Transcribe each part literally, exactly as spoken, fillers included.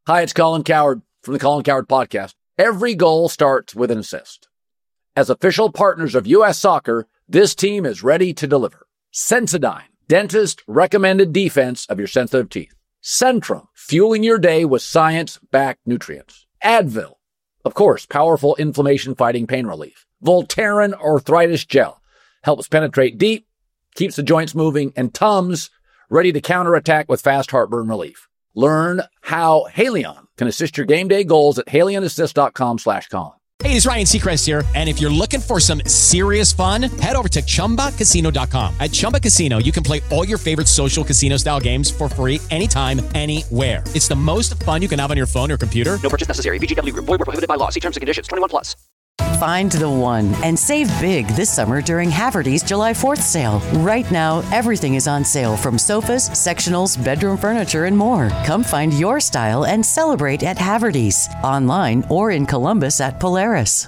Hi, it's Colin Cowherd from the Colin Cowherd Podcast. Every goal starts with an assist. As official partners of U S Soccer, this team is ready to deliver. Sensodyne, dentist recommended defense of your sensitive teeth. Centrum, fueling your day with science-backed nutrients. Advil, of course, powerful inflammation-fighting pain relief. Voltaren Arthritis Gel helps penetrate deep, keeps the joints moving, and Tums, ready to counterattack with fast heartburn relief. Learn how Haleon can assist your game day goals at haleonassist.com slash Colin. Hey, it's Ryan Seacrest here. And if you're looking for some serious fun, head over to chumba casino dot com. At Chumba Casino, you can play all your favorite social casino style games for free anytime, anywhere. It's the most fun you can have on your phone or computer. No purchase necessary. V G W Group. Void where prohibited by law. See terms and conditions. twenty-one plus. Find the one and save big this summer during Haverty's July fourth sale. Right now, everything is on sale, from sofas, sectionals, bedroom furniture, and more. Come find your style and celebrate at Haverty's, online or in Columbus at Polaris.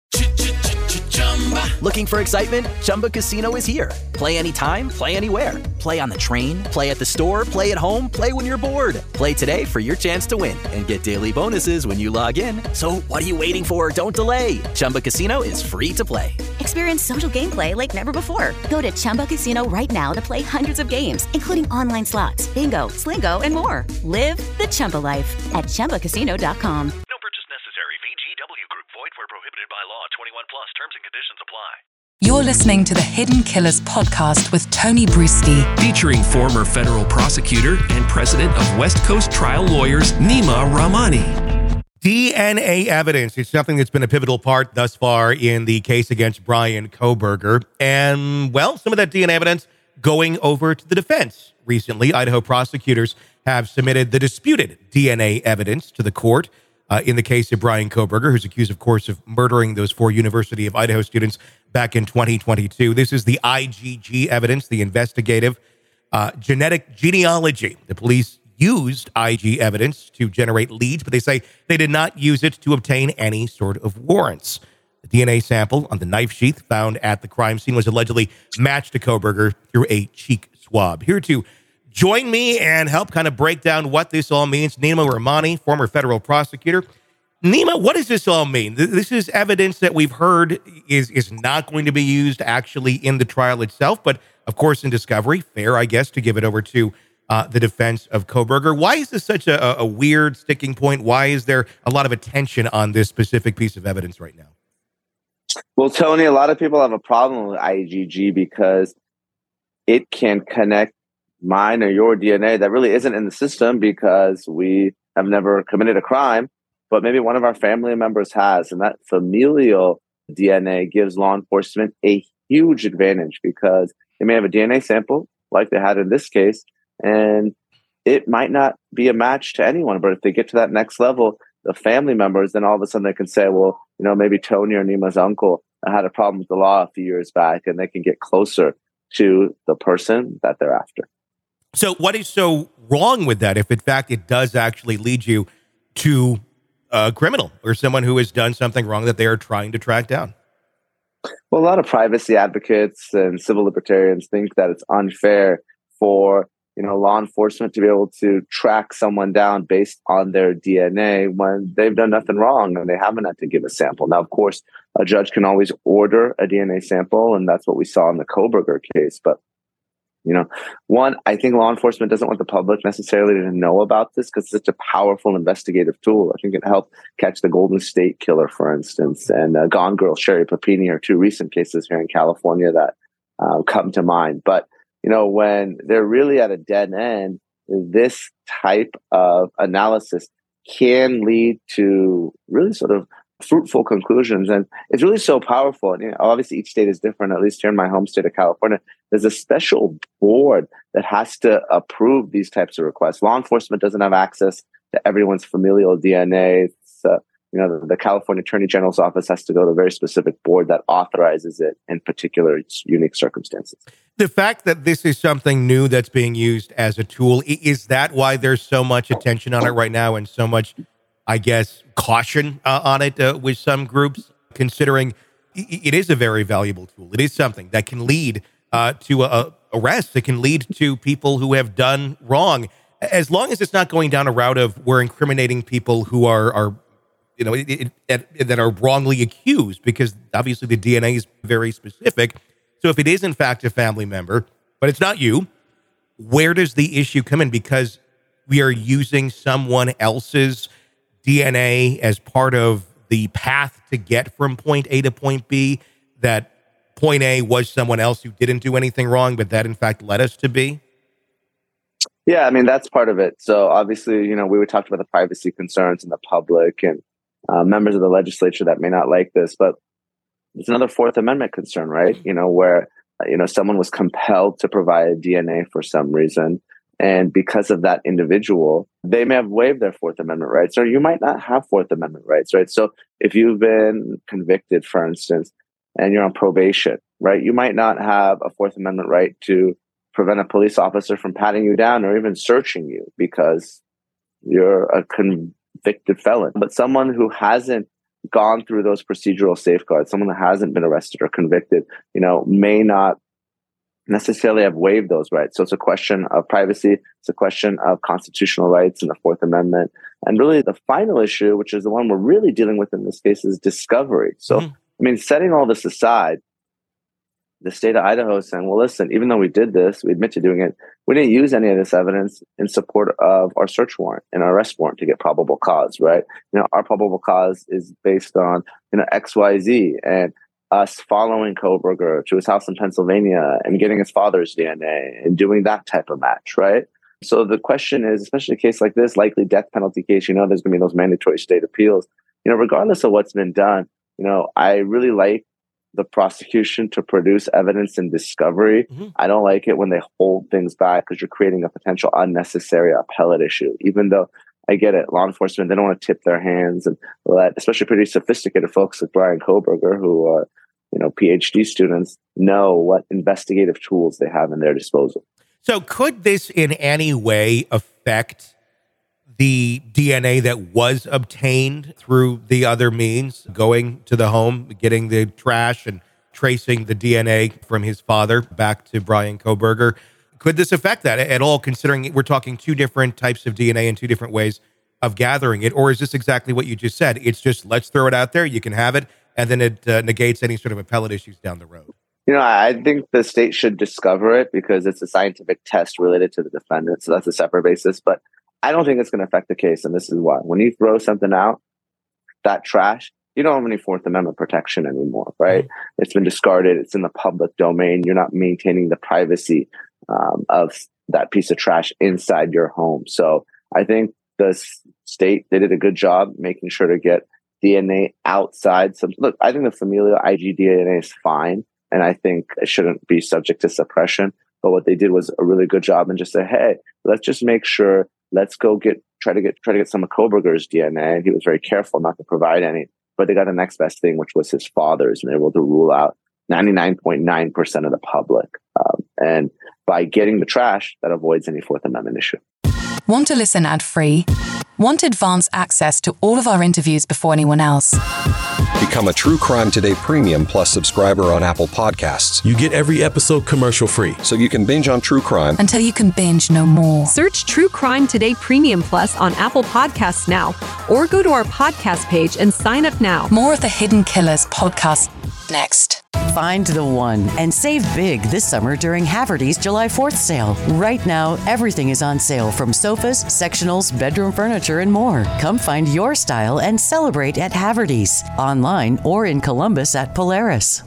Looking for excitement? Chumba Casino is here. Play anytime, play anywhere. Play on the train, play at the store, play at home, play when you're bored. Play today for your chance to win and get daily bonuses when you log in. So what are you waiting for? Don't delay. Chumba Casino is free to play. Experience social gameplay like never before. Go to Chumba Casino right now to play hundreds of games, including online slots, bingo, Slingo, and more. Live the Chumba life at chumba casino dot com. No purchase necessary. V G W Group. Void where prohibited by law. twenty-one plus. Terms and conditions apply. You're listening to the Hidden Killers podcast with Tony Bruschi, featuring former federal prosecutor and president of West Coast Trial Lawyers, Nima Rahmani. D N A evidence is something that's been a pivotal part thus far in the case against Bryan Kohberger. And, well, some of that D N A evidence going over to the defense. Recently, Idaho prosecutors have submitted the disputed D N A evidence to the court uh, in the case of Bryan Kohberger, who's accused, of course, of murdering those four University of Idaho students back in twenty twenty-two. This is the I G G evidence, the investigative uh, genetic genealogy. The police used I G evidence to generate leads, but they say they did not use it to obtain any sort of warrants. The D N A sample on the knife sheath found at the crime scene was allegedly matched to Kohberger through a cheek swab. Here to join me and help kind of break down what this all means, Nima Rahmani, former federal prosecutor. Nima, what does this all mean? This is evidence that we've heard is, is not going to be used actually in the trial itself, but of course in discovery. Fair, I guess, to give it over to uh, the defense of Kohberger. Why is this such a, a weird sticking point? Why is there a lot of attention on this specific piece of evidence right now? Well, Tony, a lot of people have a problem with I G G because it can connect mine or your D N A that really isn't in the system because we have never committed a crime, but maybe one of our family members has. And that familial D N A gives law enforcement a huge advantage because they may have a D N A sample like they had in this case, and it might not be a match to anyone. But if they get to that next level, the family members, then all of a sudden they can say, well, you know, maybe Tony or Nima's uncle had a problem with the law a few years back, and they can get closer to the person that they're after. So what is so wrong with that if, in fact, it does actually lead you to a criminal or someone who has done something wrong that they are trying to track down? Well, a lot of privacy advocates and civil libertarians think that it's unfair for, you know, law enforcement to be able to track someone down based on their D N A when they've done nothing wrong and they haven't had to give a sample. Now, of course, a judge can always order a D N A sample, and that's what we saw in the Kohberger case. But You know, one, I think law enforcement doesn't want the public necessarily to know about this because it's such a powerful investigative tool. I think it helped catch the Golden State Killer, for instance, and uh, Gone Girl, Sherry Papini are two recent cases here in California that uh, come to mind. But, you know, when they're really at a dead end, this type of analysis can lead to really sort of fruitful conclusions. And it's really so powerful. And, you know, obviously, each state is different. At least here in my home state of California, there's a special board that has to approve these types of requests. Law enforcement doesn't have access to everyone's familial D N A. It's, uh, you know, the, the California Attorney General's office has to go to a very specific board that authorizes it in particular unique circumstances. The fact that this is something new that's being used as a tool, is that why there's so much attention on it right now and so much, I guess, caution uh, on it uh, with some groups, considering it is a very valuable tool. It is something that can lead uh, to uh, arrests. It can lead to people who have done wrong. as long as it's not going down a route of we're incriminating people who are, are you know, it, it, it, that are wrongly accused, because obviously the D N A is very specific. So if it is in fact a family member, but it's not you, where does the issue come in? Because we are using someone else's D N A as part of the path to get from point A to point B, that point A was someone else who didn't do anything wrong, but that in fact led us to B? Yeah, I mean, that's part of it. So obviously, you know, we were talking about the privacy concerns in the public and uh, members of the legislature that may not like this, but it's another Fourth Amendment concern, right? You know, where, uh, you know, someone was compelled to provide D N A for some reason. And because of that individual, they may have waived their Fourth Amendment rights, or you might not have Fourth Amendment rights, right? So if you've been convicted, for instance, and you're on probation, right, you might not have a Fourth Amendment right to prevent a police officer from patting you down or even searching you because you're a convicted felon. But someone who hasn't gone through those procedural safeguards, someone that hasn't been arrested or convicted, you know, may not necessarily have waived those rights. So it's a question of privacy. It's a question of constitutional rights and the Fourth Amendment. And really the final issue, which is the one we're really dealing with in this case, is discovery. So, mm-hmm. I mean, setting all this aside, the state of Idaho is saying, well, listen, even though we did this, we admit to doing it, we didn't use any of this evidence in support of our search warrant and our arrest warrant to get probable cause, right? You know, our probable cause is based on, you know, X Y Z, and us following Kohberger to his house in Pennsylvania and getting his father's D N A and doing that type of match, right? So the question is, especially in a case like this, likely death penalty case, you know, there's going to be those mandatory state appeals. You know, regardless of what's been done, you know, I really like the prosecution to produce evidence in discovery. Mm-hmm. I don't like it when they hold things back because you're creating a potential unnecessary appellate issue, even though I get it. Law enforcement, they don't want to tip their hands and let, especially pretty sophisticated folks like Brian Kohberger, who are, you know, PhD students, know what investigative tools they have in their disposal. So could this in any way affect the D N A that was obtained through the other means, going to the home, getting the trash and tracing the D N A from his father back to Brian Kohberger? Could this affect that at all, considering we're talking two different types of D N A and two different ways of gathering it? Or is this exactly what you just said? It's just, let's throw it out there, you can have it, and then it uh, negates any sort of appellate issues down the road? You know, I think the state should discover it because it's a scientific test related to the defendant. So that's a separate basis. But I don't think it's going to affect the case. And this is why. When you throw something out, that trash, you don't have any Fourth Amendment protection anymore, right? Mm-hmm. It's been discarded. It's in the public domain. You're not maintaining the privacy um, of that piece of trash inside your home. So I think the state, they did a good job making sure to get D N A outside. Some, look, I think the familial I G D N A is fine. And I think it shouldn't be subject to suppression. But what they did was a really good job and just say, hey, let's just make sure, let's go get, try to get, try to get some of Kohberger's D N A. And he was very careful not to provide any, but they got the next best thing, which was his father's, and they were able to rule out ninety-nine point nine percent of the public. Um, and by getting the trash, that avoids any Fourth Amendment issue. Want to listen ad-free? Want advanced access to all of our interviews before anyone else? Become a True Crime Today Premium Plus subscriber on Apple Podcasts. You get every episode commercial-free. So you can binge on true crime until you can binge no more. Search True Crime Today Premium Plus on Apple Podcasts now, or go to our podcast page and sign up now. More of the Hidden Killers podcast next. Find the one and save big this summer during Haverty's July fourth sale. Right now, everything is on sale, from sofas, sectionals, bedroom furniture, and more. Come find your style and celebrate at Haverty's, online or in Columbus at Polaris.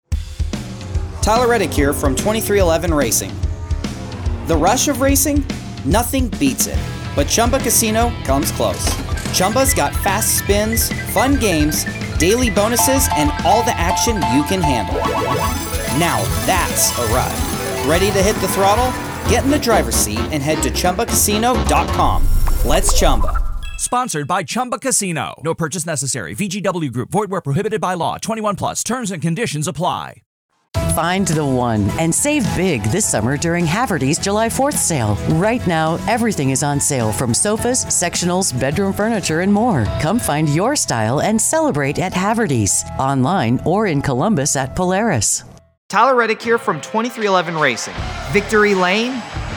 Tyler Reddick here from twenty-three eleven Racing. The rush of racing? Nothing beats it. But Chumba Casino comes close. Chumba's got fast spins, fun games, daily bonuses, and all the action you can handle. Now that's a ride. Ready to hit the throttle? Get in the driver's seat and head to Chumba Casino dot com. Let's Chumba. Sponsored by Chumba Casino. No purchase necessary. V G W Group. Void where prohibited by law. twenty-one plus. Terms and conditions apply. Find the one and save big this summer during Haverty's July fourth sale. Right now, everything is on sale, from sofas, sectionals, bedroom furniture, and more. Come find your style and celebrate at Haverty's, online or in Columbus at Polaris. Tyler Reddick here from twenty-three eleven Racing. Victory Lane?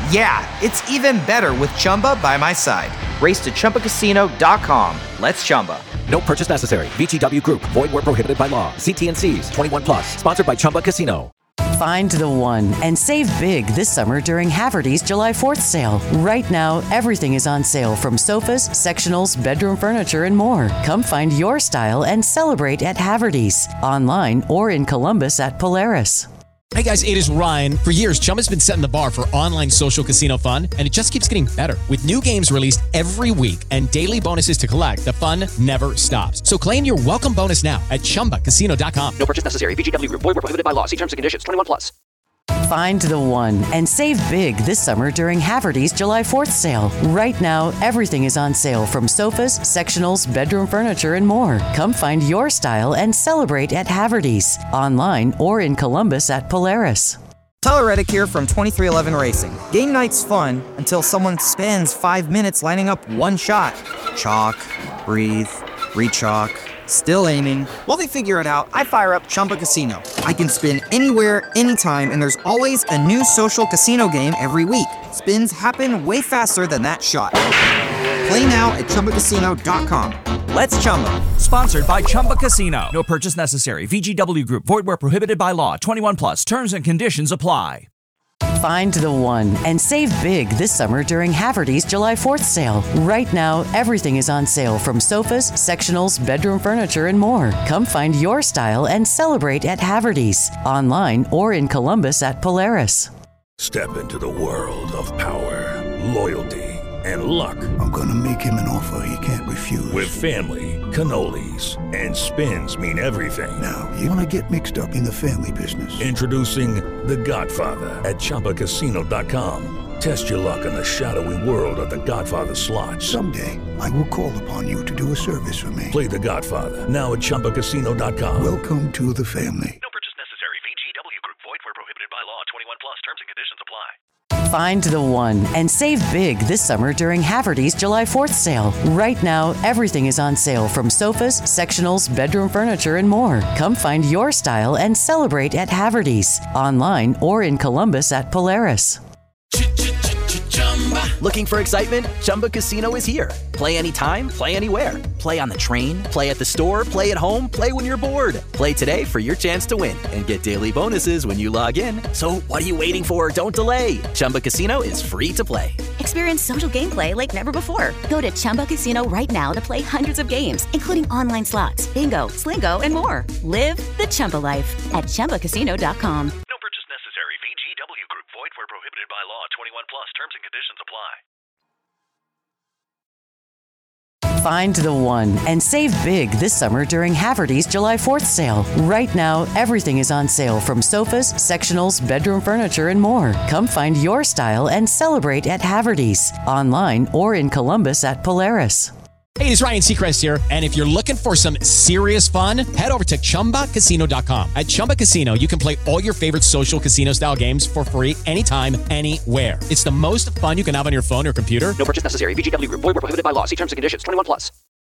Yeah, it's even better with Chumba by my side. Race to Chumba Casino dot com. Let's Chumba. No purchase necessary. V G W Group. Void where prohibited by law. See T and C's. twenty-one plus. Sponsored by Chumba Casino. Find the one and save big this summer during Haverty's July fourth sale. Right now, everything is on sale from sofas, sectionals, bedroom furniture, and more. Come find your style and celebrate at Haverty's. Online or in Columbus at Polaris. Hey guys, it is Ryan. For years, Chumba's been setting the bar for online social casino fun, and it just keeps getting better. With new games released every week and daily bonuses to collect, the fun never stops. So claim your welcome bonus now at Chumba Casino dot com. No purchase necessary. V G W Group. Void where prohibited by law. See terms and conditions. twenty-one plus. Find the one and save big this summer during Haverty's July fourth sale. Right now, everything is on sale from sofas, sectionals, bedroom furniture, and more. Come find your style and celebrate at Haverty's. Online or in Columbus at Polaris. Tyler Reddick here from twenty-three eleven Racing. Game night's fun until someone spends five minutes lining up one shot. Chalk, breathe, re-chalk. Still aiming. While they figure it out, I fire up Chumba Casino. I can spin anywhere, anytime, and there's always a new social casino game every week. Spins happen way faster than that shot. Play now at Chumba Casino dot com. Let's Chumba. Sponsored by Chumba Casino. No purchase necessary. V G W Group. Void where prohibited by law. twenty-one plus. Terms and conditions apply. Find the one and save big this summer during Haverty's July fourth sale. Right now, everything is on sale from sofas, sectionals, bedroom furniture, and more. Come find your style and celebrate at Haverty's. Online or in Columbus at Polaris. Step into the world of power, loyalty, and luck. I'm gonna make him an offer he can't refuse. With family, cannolis, and spins mean everything. Now, you wanna get mixed up in the family business. Introducing The Godfather at Chumba Casino dot com. Test your luck in the shadowy world of The Godfather slot. Someday, I will call upon you to do a service for me. Play The Godfather now at Chumba Casino dot com. Welcome to the family. No purchase necessary. V G W Group. Void where prohibited by law. twenty-one plus. Terms and conditions apply. Find the one and save big this summer during Haverty's July fourth sale. Right now, everything is on sale from sofas, sectionals, bedroom furniture, and more. Come find your style and celebrate at Haverty's. Online or in Columbus at Polaris. Looking for excitement? Chumba Casino is here. Play anytime, play anywhere. Play on the train, play at the store, play at home, play when you're bored. Play today for your chance to win and get daily bonuses when you log in. So what are you waiting for? Don't delay. Chumba Casino is free to play. Experience social gameplay like never before. Go to Chumba Casino right now to play hundreds of games, including online slots, bingo, Slingo, and more. Live the Chumba life at Chumba Casino dot com. No purchase necessary. V G W Group. Void where prohibited by law. twenty-one plus. Terms and conditions apply. Find the one and save big this summer during Haverty's July fourth sale. Right now, everything is on sale from sofas, sectionals, bedroom furniture, and more. Come find your style and celebrate at Haverty's. Online or in Columbus at Polaris. Hey, it's Ryan Seacrest here, and if you're looking for some serious fun, head over to Chumba Casino dot com. At Chumba Casino, you can play all your favorite social casino-style games for free anytime, anywhere. It's the most fun you can have on your phone or computer. No purchase necessary. V G W Group. Void where prohibited by law. See terms and conditions. twenty-one plus.